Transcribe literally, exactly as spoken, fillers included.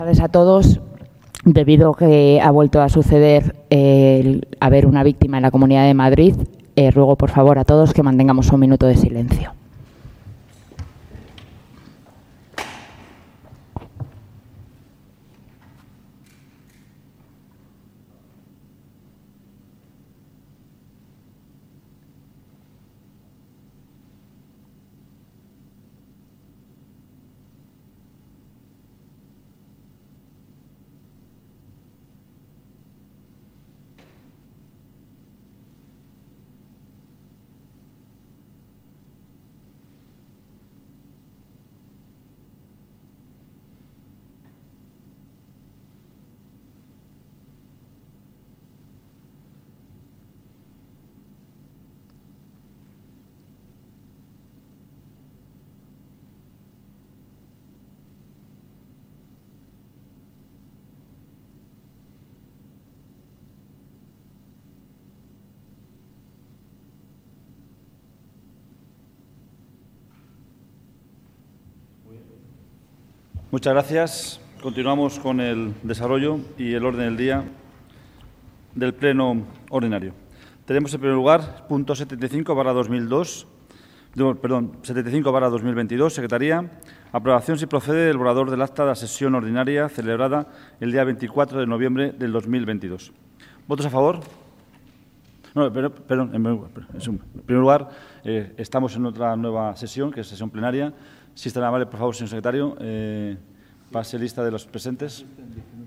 Buenas tardes a todos. Debido a que ha vuelto a suceder eh, el haber una víctima en la Comunidad de Madrid, eh, ruego por favor a todos que mantengamos un minuto de silencio. Muchas gracias. Continuamos con el desarrollo y el orden del día del Pleno ordinario. Tenemos en primer lugar punto setenta y cinco barra dos mil dos, perdón, setenta y cinco barra dos mil veintidós, Secretaría. Aprobación si procede del borrador del acta de la sesión ordinaria celebrada el día veinticuatro de noviembre del dos mil veintidós. ¿Votos a favor? No, pero, perdón, en primer lugar, eh, estamos en otra nueva sesión, que es sesión plenaria. Si es tan amable, por favor, señor secretario, eh, pase lista de los presentes.